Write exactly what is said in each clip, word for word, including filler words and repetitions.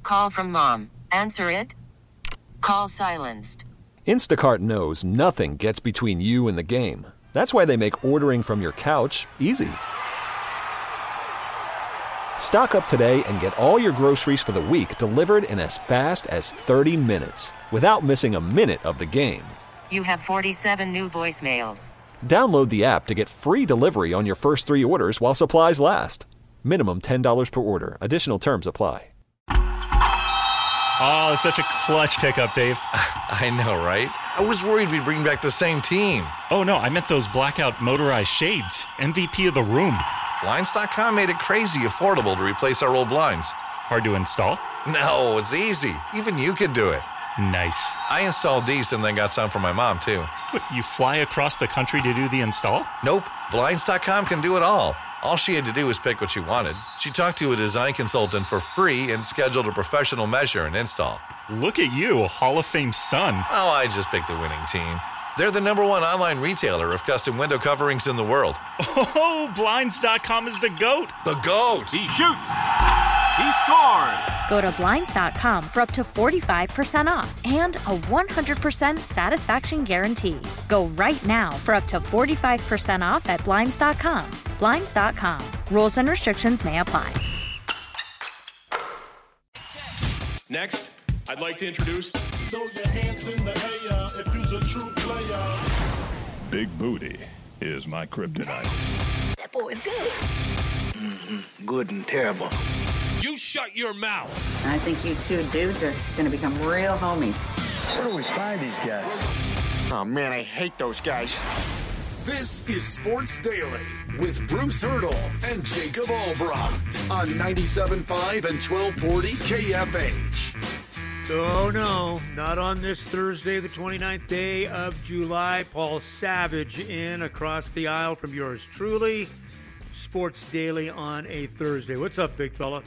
Call from mom. Answer it. Call silenced. Instacart knows nothing gets between you and the game. That's why they make ordering from your couch easy. Stock up today and get all your groceries for the week delivered in as fast as thirty minutes without missing a minute of the game. You have forty-seven new voicemails. Download the app to get free delivery on your first three orders while supplies last. Minimum ten dollars per order. Additional terms apply. Oh, such a clutch pickup, Dave. I know, right? I was worried we'd bring back the same team. Oh, no, I meant those blackout motorized shades. M V P of the room. Blinds dot com made it crazy affordable to replace our old blinds. Hard to install? No, it's easy. Even you could do it. Nice. I installed these and then got some for my mom, too. What, you fly across the country to do the install? Nope. Blinds dot com can do it all. All she had to do was pick what she wanted. She talked to a design consultant for free and scheduled a professional measure and install. Look at you, Hall of Fame son. Oh, I just picked the winning team. They're the number one online retailer of custom window coverings in the world. Oh, Blinds dot com is the GOAT. The GOAT. He shoots. He scores. Go to Blinds dot com for up to forty-five percent off and a one hundred percent satisfaction guarantee. Go right now for up to forty-five percent off at Blinds dot com. Blinds dot com. Rules and restrictions may apply. Next, I'd like to introduce... Throw your hands in the air if you's a true player. Big booty is my kryptonite. That boy is good. Mm-hmm. Good and terrible. You shut your mouth. I think you two dudes are going to become real homies. Where do we find these guys? Oh, man, I hate those guys. This is Sports Daily with Bruce Hurdle and Jacob Albrocht on ninety-seven point five and twelve forty K F H. Oh, no, not on this Thursday, the twenty-ninth day of July. Paul Savage in across the aisle from yours truly. Sports Daily on a Thursday. What's up, big fella?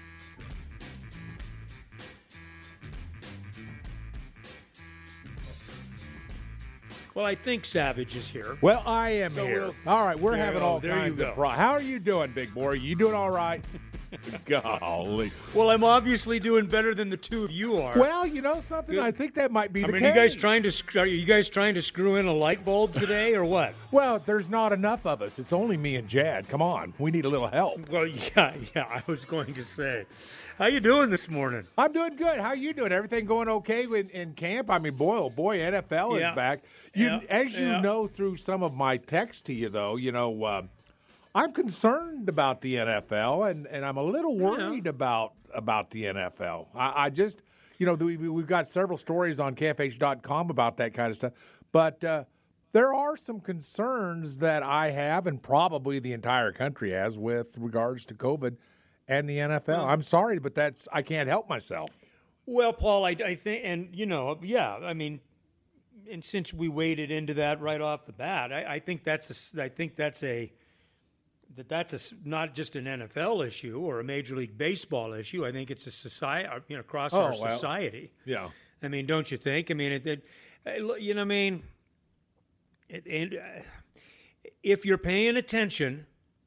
Well, I think Savage is here. Well, I am so here. We'll, all right, we're having all there kinds you of problems. How are you doing, big boy? You doing all right? Golly. Well, I'm obviously doing better than the two of you are. Well, you know something? I think that might be I the mean, case. you guys trying to are you guys trying to screw in a light bulb today or what? Well, there's not enough of us. It's only me and Jad. Come on, we need a little help. Well, yeah, yeah. I was going to say, how you doing this morning? I'm doing good. How you doing? Everything going okay in, in camp? I mean, boy, oh boy, N F L yeah. is back. You, yeah. as you yeah. know through some of my texts to you, though, you know. Uh, I'm concerned about the N F L, and, and I'm a little worried yeah. about about the N F L. I, I just, you know, we, we've got several stories on K F H dot com about that kind of stuff. But uh, there are some concerns that I have, and probably the entire country has, with regards to COVID and the N F L. I'm sorry, but that's I can't help myself. Well, Paul, I, I think, and, you know, yeah, I mean, and since we waded into that right off the bat, I, I think that's a, I think that's a, that that's a, not just an N F L issue or a Major League Baseball issue. I think it's a society, you know, across oh, our well, society. Yeah. I mean, don't you think? I mean, it, it you know, I mean, it, and uh, if you're paying attention,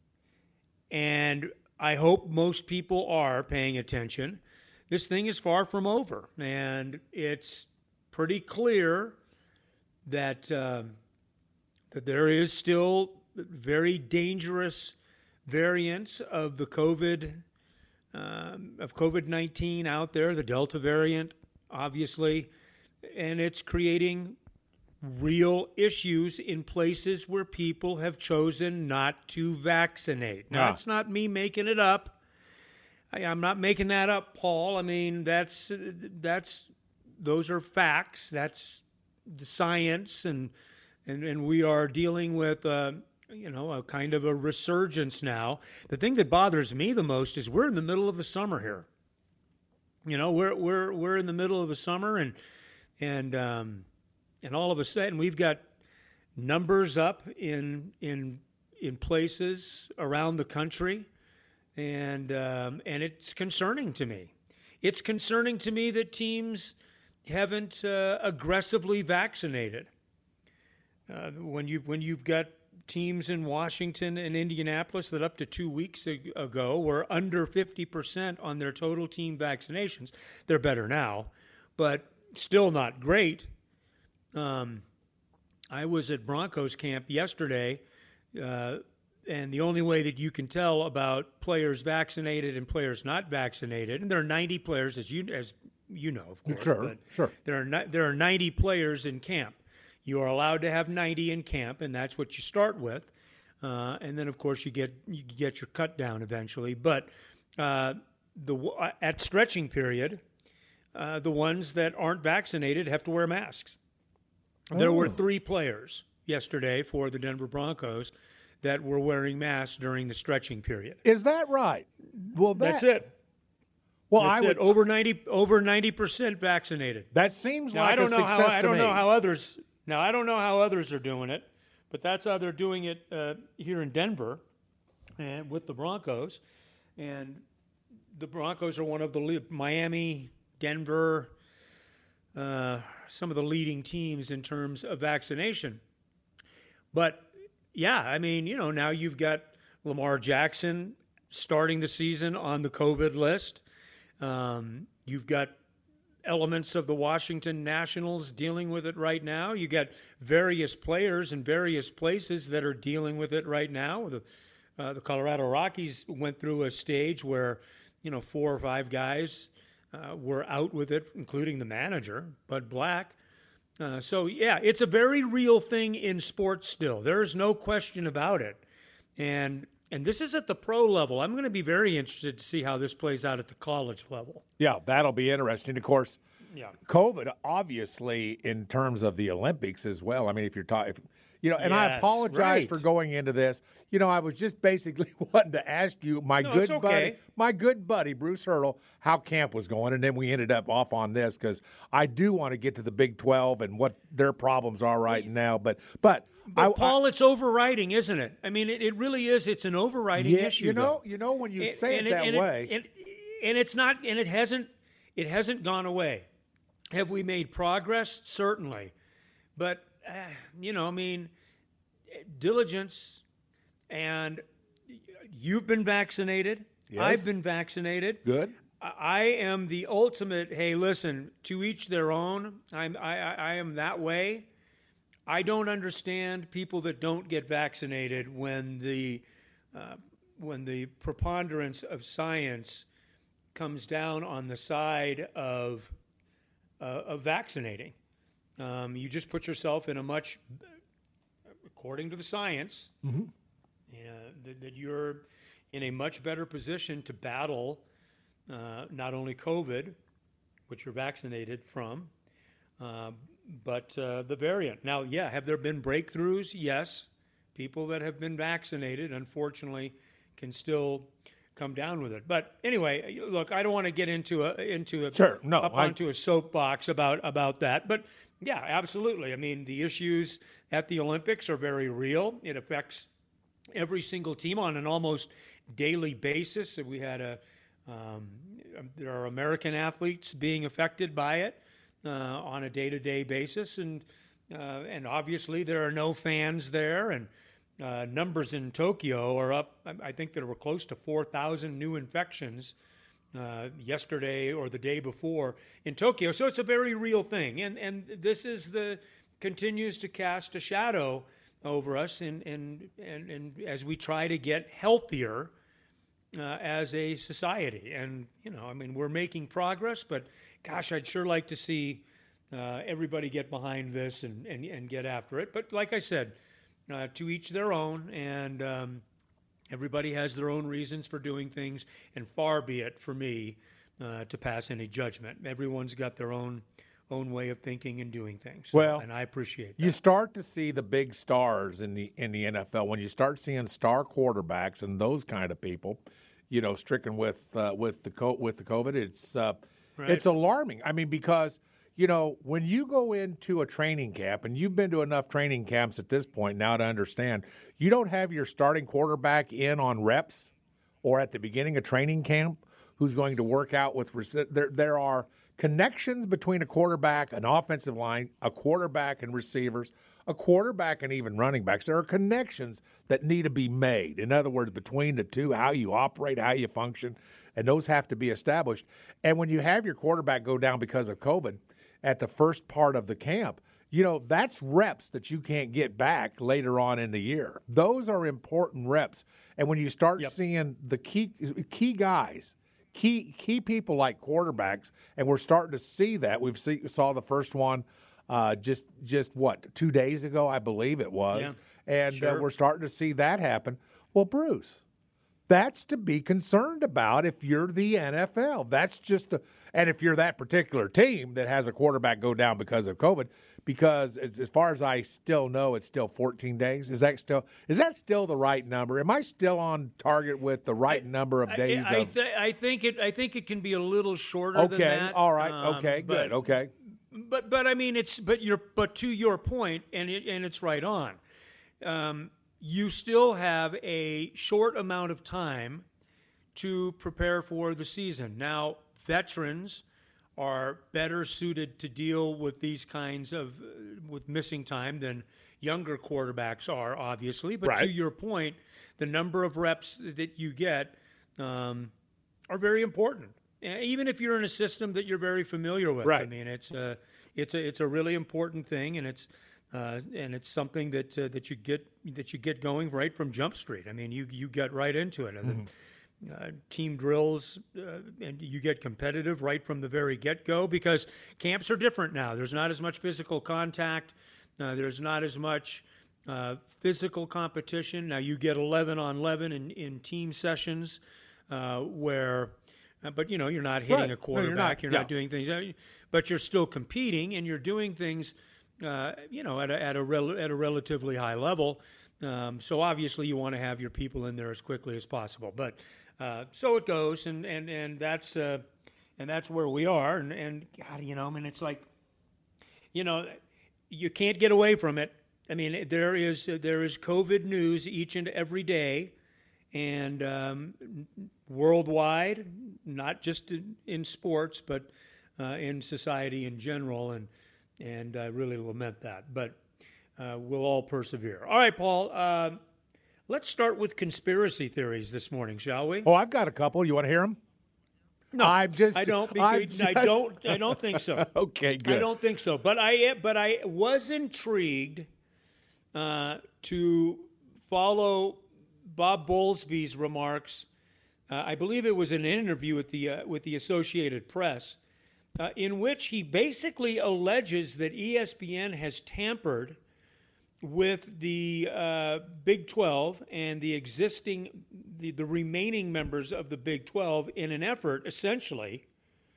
and I hope most people are paying attention, this thing is far from over, and it's pretty clear that uh, that there is still very dangerous variants of the COVID um, of COVID nineteen out there, the Delta variant, obviously, and it's creating real issues in places where people have chosen not to vaccinate. Now, Ah. it's not me making it up. I, I'm not making that up, Paul. I mean, that's that's those are facts. That's the science, and and and we are dealing with. Uh, you know, a kind of a resurgence now. The thing that bothers me the most is we're in the middle of the summer here. You know, we're we're we're in the middle of the summer, and and um, and all of a sudden we've got numbers up in in in places around the country, and um, and it's concerning to me. It's concerning to me that teams haven't uh, aggressively vaccinated. Uh, when you when you've got teams in Washington and Indianapolis that up to two weeks ago were under fifty percent on their total team vaccinations. They're better now, but still not great. Um, I was at Broncos camp yesterday, uh, and the only way that you can tell about players vaccinated and players not vaccinated, and there are ninety players, as you as you know, of course. Sure, but sure. There are ni- there are ninety players in camp. You are allowed to have ninety in camp, and that's what you start with. Uh, and then, of course, you get you get your cut down eventually. But uh, the at stretching period, uh, the ones that aren't vaccinated have to wear masks. Oh. There were three players yesterday for the Denver Broncos that were wearing masks during the stretching period. Is that right? Well, that, that's it. Well, that's I would it. over ninety over ninety percent vaccinated. That seems now, like I don't a know success how, I to don't me. know how others. Now I don't know how others are doing it, but that's how they're doing it uh, here in Denver, and with the Broncos, and the Broncos are one of the le- Miami, Denver, uh, some of the leading teams in terms of vaccination. But yeah, I mean, you know, now you've got Lamar Jackson starting the season on the COVID list. Um, you've got elements of the Washington Nationals dealing with it right now. You got various players in various places that are dealing with it right now. The, uh, the Colorado Rockies went through a stage where, you know, four or five guys uh, were out with it, including the manager, Bud Black. Uh, so, yeah, it's a very real thing in sports still. There is no question about it. And And this is at the pro level. I'm going to be very interested to see how this plays out at the college level. Yeah, that'll be interesting. Of course, yeah. COVID, obviously, in terms of the Olympics as well. I mean, if you're talking, you know, and yes, I apologize right. for going into this. You know, I was just basically wanting to ask you, my no, good okay. buddy, my good buddy, Bruce Hurdle, how camp was going. And then we ended up off on this because I do want to get to the Big twelve and what their problems are right now. But, but, But I, Paul, I, it's overriding, isn't it? I mean, it, it really is. It's an overriding yeah, issue. You know, though. you know when you and, say and it that and way, it, and, and it's not, and it hasn't, it hasn't gone away. Have we made progress? Certainly, but uh, you know, I mean, diligence, and you've been vaccinated. Yes. I've been vaccinated. Good. I am the ultimate. Hey, listen, to each their own. I'm. I. I, I am that way. I don't understand people that don't get vaccinated when the uh, when the preponderance of science comes down on the side of uh, of vaccinating. Um, you just put yourself in a much, according to the science, mm-hmm. yeah, that, that you're in a much better position to battle uh, not only COVID, which you're vaccinated from, uh, but uh, the variant. Now, yeah, have there been breakthroughs? Yes. People that have been vaccinated, unfortunately, can still come down with it. But anyway, look, I don't want to get into a into a sure, no, up I... onto a soapbox about about that. But yeah, absolutely. I mean, the issues at the Olympics are very real. It affects every single team on an almost daily basis. We had a um, there are American athletes being affected by it uh, on a day-to-day basis, and uh, and obviously there are no fans there, and uh, numbers in Tokyo are up. I think there were close to four thousand new infections uh, yesterday or the day before in Tokyo. So it's a very real thing, and and this is the continues to cast a shadow over us, and and and, and as we try to get healthier uh, as a society. And you know, I mean, we're making progress, but gosh, I'd sure like to see uh, everybody get behind this and, and and get after it. But like I said, uh, to each their own, and um, everybody has their own reasons for doing things, and far be it for me uh, to pass any judgment. Everyone's got their own own way of thinking and doing things. So, well, and I appreciate that. You start to see the big stars in the in the N F L when you start seeing star quarterbacks and those kind of people, you know, stricken with uh, with the co- with the COVID. It's uh, right. It's alarming. I mean, because you know, when you go into a training camp, and you've been to enough training camps at this point now to understand, you don't have your starting quarterback in on reps or at the beginning of training camp who's going to work out with – there there are connections between a quarterback, an offensive line, a quarterback and receivers, a quarterback and even running backs. There are connections that need to be made. In other words, between the two, how you operate, how you function, and those have to be established. And when you have your quarterback go down because of COVID at the first part of the camp, you know, that's reps that you can't get back later on in the year. Those are important reps. And when you start yep. seeing the key key guys, key key people like quarterbacks, and we're starting to see that. We've see, saw the first one uh, just, just, what, two days ago, I believe it was. Yeah, and sure. uh, we're starting to see that happen. Well, Bruce, that's to be concerned about if you're the N F L. That's just the – and if you're that particular team that has a quarterback go down because of COVID, because as, as far as I still know, it's still fourteen days. Is that still is that still the right number? Am I still on target with the right I, number of days? I, I, of, th- I think it. I think it can be a little shorter okay, than that. All right. Um, okay. but, good. Okay. But but I mean it's but you're but to your point, and it, and it's right on. Um, you still have a short amount of time to prepare for the season. Now, veterans are better suited to deal with these kinds of uh, with missing time than younger quarterbacks are, obviously. But right. to your point, the number of reps that you get um, are very important. Even if you're in a system that you're very familiar with, right. I mean, it's a it's a it's a really important thing, and it's uh, and it's something that uh, that you get that you get going right from Jump Street. I mean, you you get right into it. Mm-hmm. Uh, team drills, uh, and you get competitive right from the very get-go because camps are different now. There's not as much physical contact. Uh, there's not as much uh, physical competition. Now you get eleven on eleven in, in team sessions uh, where, uh, but you know, you're not hitting right. a quarterback. No, you're not, you're yeah. not doing things, but you're still competing and you're doing things, uh, you know, at a, at a rel- at a relatively high level. Um, so obviously you want to have your people in there as quickly as possible, but uh, so it goes, and and and that's uh, and that's where we are, and and God, you know, I mean, it's like, you know, you can't get away from it. I mean, there is uh, there is COVID news each and every day, and um, worldwide, not just in, in sports, but uh, in society in general, and and I really lament that, but. Uh, we'll all persevere. All right, Paul, uh, let's start with conspiracy theories this morning, shall we? Oh, I've got a couple. You want to hear them? No, I'm just, I don't. I'm Because I just... don't. I don't think so. Okay, good. I don't think so. But I, but I was intrigued uh, to follow Bob Bowlesby's remarks. Uh, I believe it was an interview with the uh, with the Associated Press, uh, in which he basically alleges that E S P N has tampered with the uh, Big twelve and the existing, the, the remaining members of the Big twelve in an effort, essentially,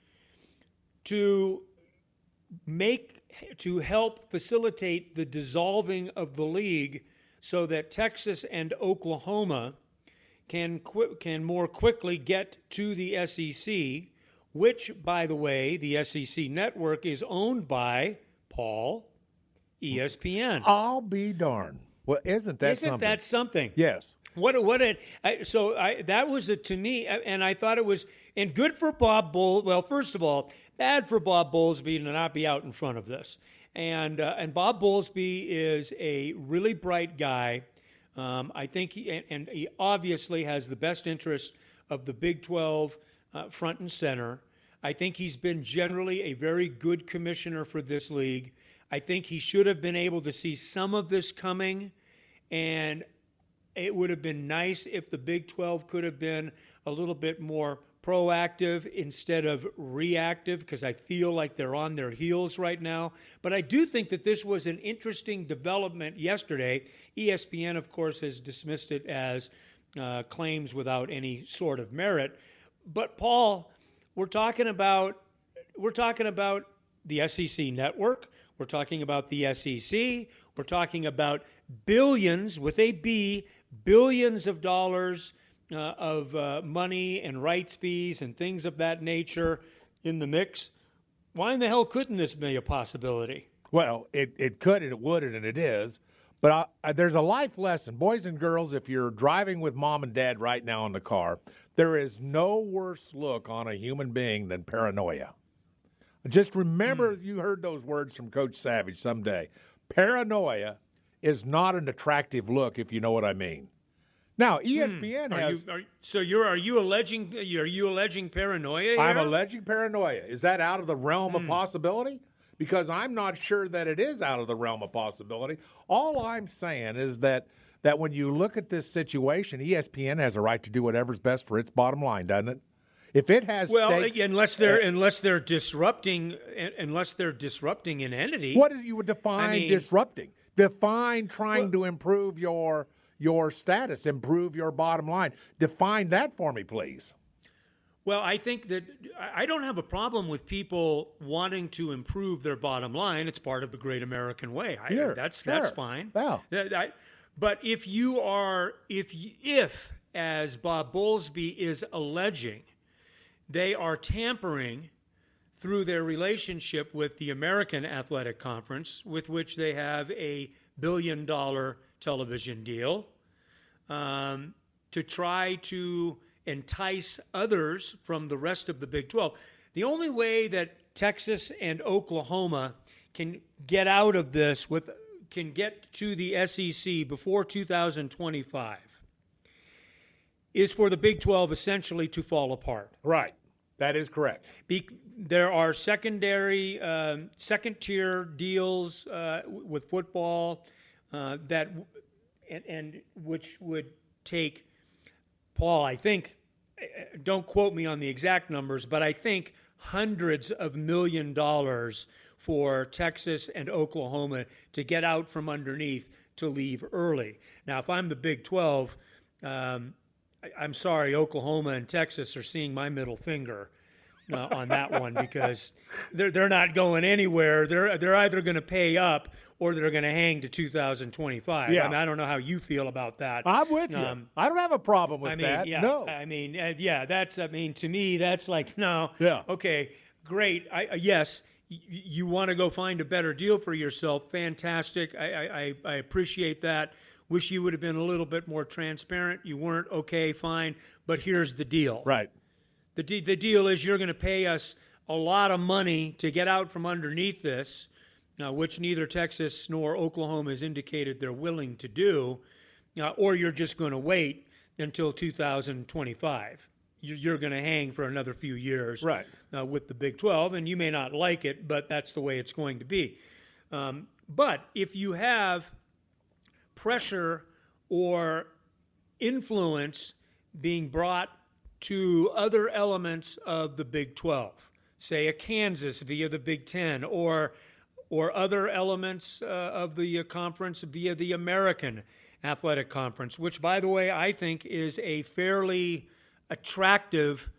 to make, to help facilitate the dissolving of the league so that Texas and Oklahoma can qu- can more quickly get to the S E C, which, by the way, the S E C network is owned by, Paul, E S P N. I'll be darned. Well, isn't that isn't something? Isn't that something? Yes. What what it I, so I that was a, to me, and I thought it was, and good for Bob Bowl. Well, first of all, bad for Bob Bowlesby to not be out in front of this. And uh, and Bob Bowlesby is a really bright guy. Um, I think he and, and he obviously has the best interest of the Big twelve uh, front and center. I think he's been generally a very good commissioner for this league. I think he should have been able to see some of this coming, and it would have been nice if the Big twelve could have been a little bit more proactive instead of reactive, because I feel like they're on their heels right now. But I do think that this was an interesting development yesterday. E S P N, of course, has dismissed it as uh, claims without any sort of merit. But, Paul, we're talking about we're talking about the S E C network. We're talking about the S E C. We're talking about billions, with a B, billions of dollars uh, of uh, money and rights fees and things of that nature in the mix. Why in the hell couldn't this be a possibility? Well, it, it could and it would and it is. But uh, there's a life lesson. Boys and girls, if you're driving with mom and dad right now in the car, there is no worse look on a human being than paranoia. Just remember mm. you heard those words from Coach Savage someday. Paranoia is not an attractive look, if you know what I mean. Now, E S P N hmm. has. You, are, so you're are you alleging are you alleging paranoia here? I'm alleging paranoia. Is that out of the realm hmm. of possibility? Because I'm not sure that it is out of the realm of possibility. All I'm saying is that that when you look at this situation, E S P N has a right to do whatever's best for its bottom line, doesn't it? If it has well, stakes, unless they're uh, unless they're disrupting unless they're disrupting an entity. What is you would define I mean, disrupting? Define trying well, to improve your your status, improve your bottom line. Define that for me, please. Well, I think that I don't have a problem with people wanting to improve their bottom line. It's part of the great American way. I, sure, that's sure. that's fine. Wow. I, but if you are, if if as Bob Bowlesby is alleging, they are tampering through their relationship with the American Athletic Conference, with which they have a billion-dollar television deal, um, to try to entice others from the rest of the Big twelve. The only way that Texas and Oklahoma can get out of this, with can get to the S E C before two thousand twenty-five, is for the Big twelve essentially to fall apart. Right. That is correct. Be, there are secondary, um, second-tier deals uh, with football uh, that, and, and which would take, Paul, I think, don't quote me on the exact numbers, but I think hundreds of million dollars for Texas and Oklahoma to get out from underneath to leave early. Now, if I'm the Big twelve, um, I, I'm sorry, Oklahoma and Texas are seeing my middle finger uh, on that one, because they're they're not going anywhere. They're they're either going to pay up or they're going to hang to two thousand twenty-five. Yeah. I mean, I don't know how you feel about that. I'm with you. Um, I don't have a problem with I mean, that. Yeah, no. I mean, uh, yeah, that's, I mean, to me, that's like, no. Yeah. Okay, great. I, uh, yes, y- you want to go find a better deal for yourself. Fantastic. I, I, I appreciate that. Wish you would have been a little bit more transparent. You weren't. Okay, fine. But here's the deal. Right. The, de- the deal is you're going to pay us a lot of money to get out from underneath this, uh, which neither Texas nor Oklahoma has indicated they're willing to do, uh, or you're just going to wait until two thousand twenty-five. You're, you're going to hang for another few years right. uh, with the Big twelve, and you may not like it, but that's the way it's going to be. Um, but if you have pressure or influence being brought to other elements of the Big twelve, say a Kansas via the Big Ten, or or other elements uh, of the uh, conference via the American Athletic Conference, which, by the way, I think is a fairly attractive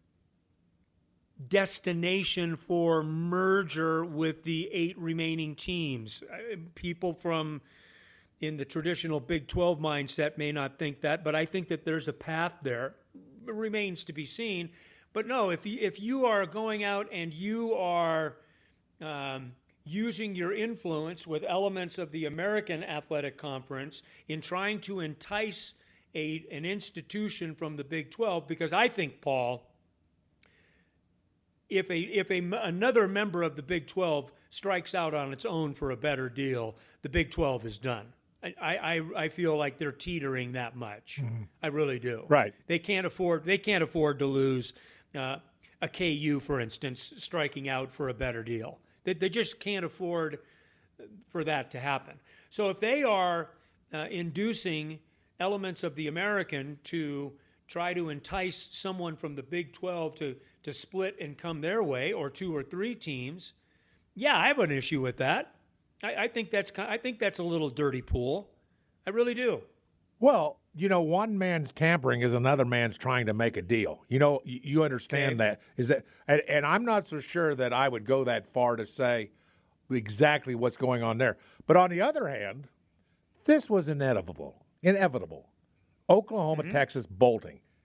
destination for merger with the eight remaining teams. People from in the traditional Big twelve mindset may not think that, but I think that there's a path there. It remains to be seen. But no, if you, if you are going out and you are um, using your influence with elements of the American Athletic Conference in trying to entice a, an institution from the Big twelve, because I think, Paul, if a if a, another member of the Big twelve strikes out on its own for a better deal, the Big twelve is done. I, I, I feel like they're teetering that much. Mm-hmm. I really do. Right. They can't afford they can't afford to lose uh, a K U, for instance, striking out for a better deal. They, they just can't afford for that to happen. So if they are uh, inducing elements of the American to try to entice someone from the Big twelve to, to split and come their way, or two or three teams, yeah, I have an issue with that. I, I think that's I think that's a little dirty pool. I really do. Well, you know, one man's tampering is another man's trying to make a deal. You know, you, you understand okay. that. Is that, and, and I'm not so sure that I would go that far to say exactly what's going on there. But on the other hand, this was inevitable. Inevitable. Oklahoma, mm-hmm. Texas bolting.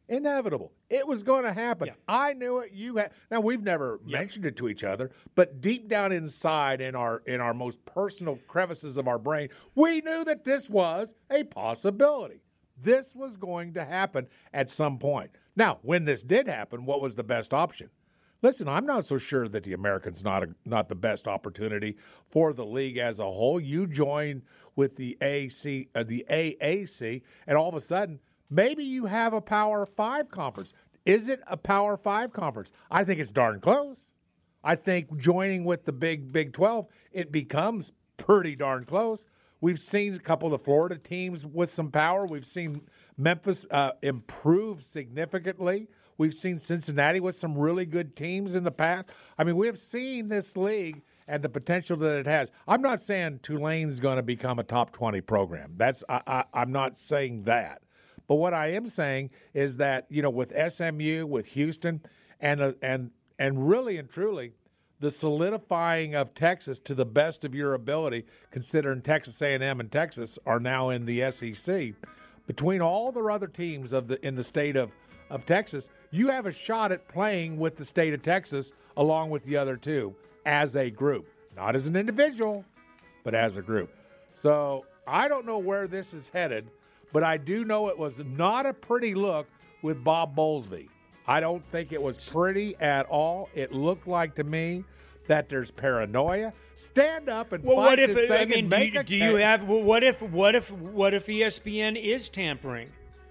Inevitable. It was going to happen. Yeah. I knew it. You had. Now we've never Yep. mentioned it to each other, but deep down inside, in our in our most personal crevices of our brain, we knew that this was a possibility. This was going to happen at some point. Now, when this did happen, what was the best option? Listen, I'm not so sure that the American's not a, not the best opportunity for the league as a whole. You join with the A C, uh, the A A C, and all of a sudden, maybe you have a Power Five conference. Is it a Power Five conference? I think it's darn close. I think joining with the Big Big twelve, it becomes pretty darn close. We've seen a couple of the Florida teams with some power. We've seen Memphis uh, improve significantly. We've seen Cincinnati with some really good teams in the past. I mean, we have seen this league and the potential that it has. I'm not saying Tulane's going to become a top twenty program. That's I, I, I'm not saying that. But what I am saying is that, you know, with S M U, with Houston, and uh, and and really and truly, the solidifying of Texas to the best of your ability, considering Texas A and M and Texas are now in the S E C, between all the other teams of the in the state of, of Texas, you have a shot at playing with the state of Texas along with the other two as a group. Not as an individual, but as a group. So I don't know where this is headed, but I do know it was not a pretty look with Bob Bowlesby. I don't think it was pretty at all. It looked like to me that there's paranoia. Stand up and well, fight what if, this thing I mean, and do make you, a do you have? Well, what if? What if? What if E S P N is tampering?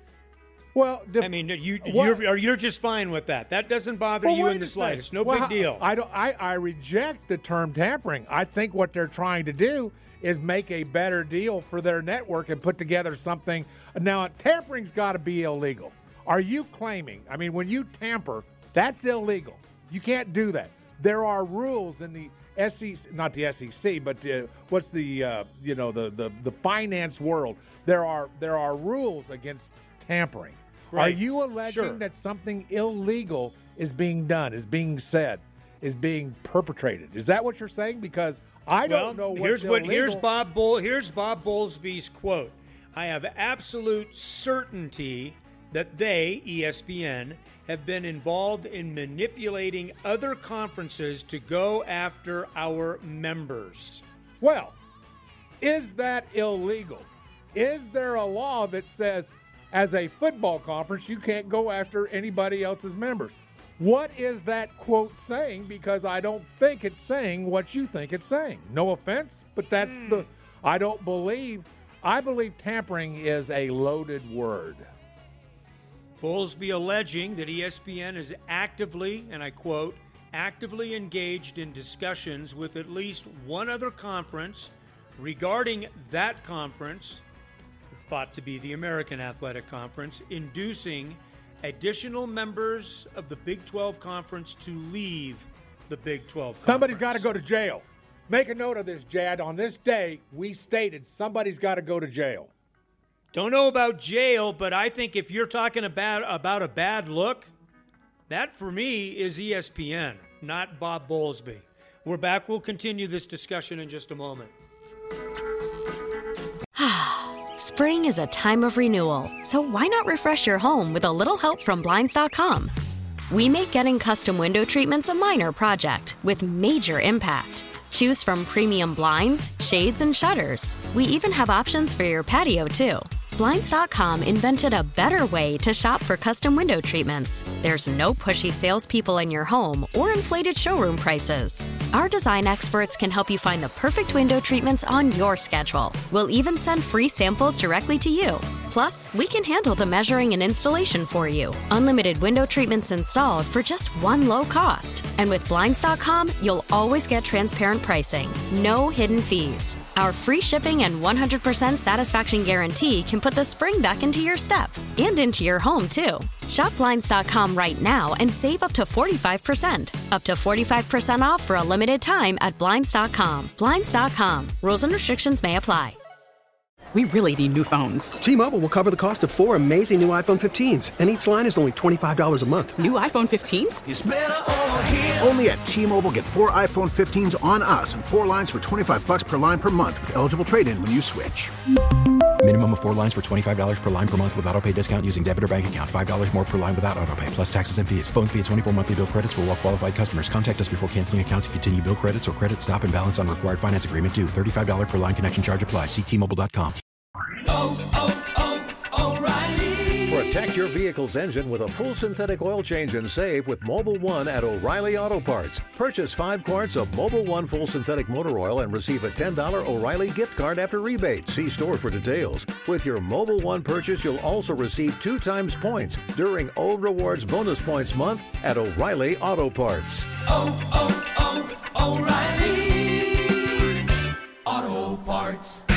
Well, def- I mean, you what? you're, you're just fine with that. That doesn't bother well, you in wait the a slightest. second. No well, big deal. I don't. I, I reject the term tampering. I think what they're trying to do is make a better deal for their network and put together something. Now, tampering's got to be illegal. Are you claiming? I mean, when you tamper, that's illegal. You can't do that. There are rules in the S E C, not the S E C, but uh, what's the uh, you know the, the the finance world? There are there are rules against tampering. Right. Are you alleging Sure. that something illegal is being done, is being said, is being perpetrated? Is that what you're saying? Because I well, don't know what's here's what illegal. here's Bob Bull here's Bob Bowlesby's quote. I have absolute certainty that they, E S P N, have been involved in manipulating other conferences to go after our members. Well, is that illegal? Is there a law that says, as a football conference, you can't go after anybody else's members? What is that quote saying? Because I don't think it's saying what you think it's saying. No offense, but that's mm. the, I don't believe, I believe tampering is a loaded word. Bowlesby alleging that E S P N is actively, and I quote, actively engaged in discussions with at least one other conference regarding that conference, thought to be the American Athletic Conference, inducing additional members of the Big twelve Conference to leave the Big twelve Conference. Somebody's got to go to jail. Make a note of this, Jad. On this day, we stated somebody's got to go to jail. Don't know about jail, but I think if you're talking about, about a bad look, that for me is E S P N, not Bob Bowlesby. We're back. We'll continue this discussion in just a moment. Spring is a time of renewal, so why not refresh your home with a little help from Blinds dot com? We make getting custom window treatments a minor project with major impact. Choose from premium blinds, shades, and shutters. We even have options for your patio, too. Blinds dot com invented a better way to shop for custom window treatments. There's no pushy salespeople in your home or inflated showroom prices. Our design experts can help you find the perfect window treatments on your schedule. We'll even send free samples directly to you. Plus, we can handle the measuring and installation for you. Unlimited window treatments installed for just one low cost. And with Blinds dot com, you'll always get transparent pricing. No hidden fees. Our free shipping and one hundred percent satisfaction guarantee can put the spring back into your step and into your home, too. Shop Blinds dot com right now and save up to forty-five percent. Up to forty-five percent off for a limited time at Blinds dot com. Blinds dot com. Rules and restrictions may apply. We really need new phones. T-Mobile will cover the cost of four amazing new iPhone fifteens, and each line is only twenty-five dollars a month. New iPhone fifteens? It's better over here. Only at T-Mobile, get four iPhone fifteens on us and four lines for twenty-five dollars per line per month with eligible trade-in when you switch. Minimum of four lines for twenty-five dollars per line per month with autopay discount using debit or bank account. five dollars more per line without autopay, plus taxes and fees. Phone fee at twenty-four monthly bill credits for well qualified customers. Contact us before canceling account to continue bill credits or credit stop and balance on required finance agreement due. thirty-five dollars per line connection charge applies. See T Mobile dot com. Oh, oh, oh, O'Reilly. Protect your vehicle's engine with a full synthetic oil change and save with Mobil one at O'Reilly Auto Parts. Purchase five quarts of Mobil one full synthetic motor oil and receive a ten dollars O'Reilly gift card after rebate. See store for details. With your Mobil one purchase, you'll also receive two times points during O Rewards Bonus Points Month at O'Reilly Auto Parts. Oh, oh, oh, O'Reilly Auto Parts.